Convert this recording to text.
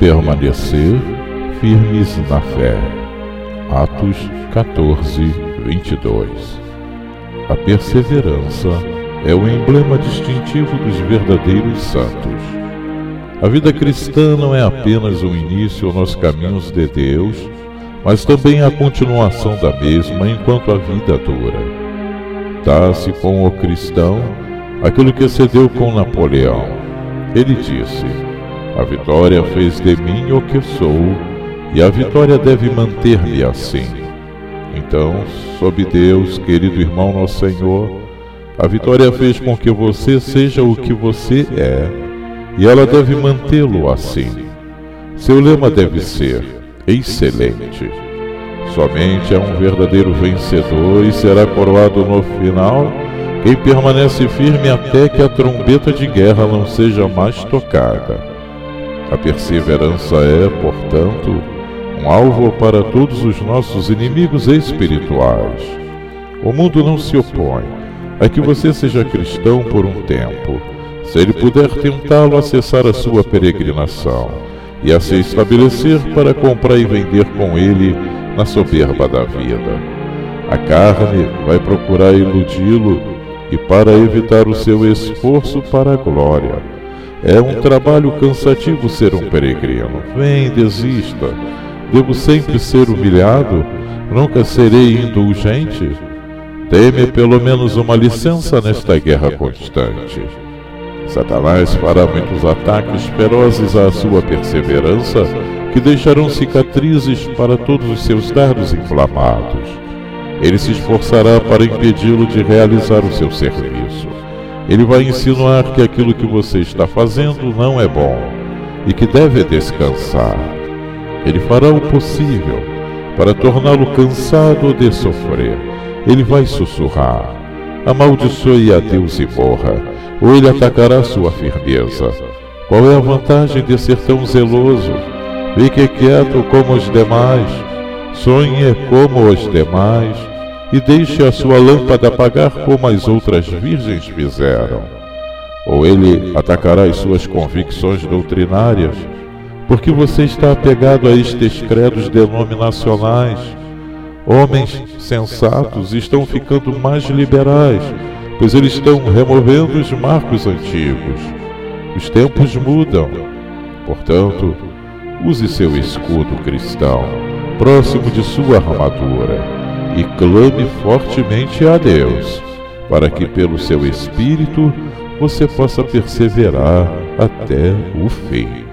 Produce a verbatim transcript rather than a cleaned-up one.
permanecer firmes na fé. Atos quatorze, vinte e dois. A perseverança é o emblema distintivo dos verdadeiros santos. A vida cristã não é apenas o início nos caminhos de Deus, mas também a continuação da mesma enquanto a vida dura. Dá-se com o cristão aquilo que se deu com Napoleão. Ele disse: "A vitória fez de mim o que sou, e a vitória deve manter-me assim." Então, sob Deus, querido irmão nosso Senhor, a vitória fez com que você seja o que você é, e ela deve mantê-lo assim. Seu lema deve ser: excelente. Somente é um verdadeiro vencedor e será coroado no final quem permanece firme até que a trombeta de guerra não seja mais tocada. A perseverança é, portanto, um alvo para todos os nossos inimigos espirituais. O mundo não se opõe a que você seja cristão por um tempo, se ele puder tentá-lo a cessar a sua peregrinação e a se estabelecer para comprar e vender com ele na soberba da vida. A carne vai procurar iludi-lo e para evitar o seu esforço para a glória. É um trabalho cansativo ser um peregrino. Vem, desista. Devo sempre ser humilhado? Nunca serei indulgente? Dê-me pelo menos uma licença nesta guerra constante. Satanás fará muitos ataques ferozes à sua perseverança, que deixarão cicatrizes para todos os seus dardos inflamados. Ele se esforçará para impedi-lo de realizar o seu serviço. Ele vai insinuar que aquilo que você está fazendo não é bom e que deve descansar. Ele fará o possível para torná-lo cansado de sofrer. Ele vai sussurrar: amaldiçoe a Deus e morra, ou ele atacará sua firmeza. Qual é a vantagem de ser tão zeloso? Fique quieto como os demais, sonhe como os demais, e deixe a sua lâmpada apagar como as outras virgens fizeram. Ou ele atacará as suas convicções doutrinárias, porque você está apegado a estes credos denominacionais. Homens sensatos estão ficando mais liberais, pois eles estão removendo os marcos antigos. Os tempos mudam. Portanto, use seu escudo cristão próximo de sua armadura e clame fortemente a Deus, para que pelo seu Espírito você possa perseverar até o fim.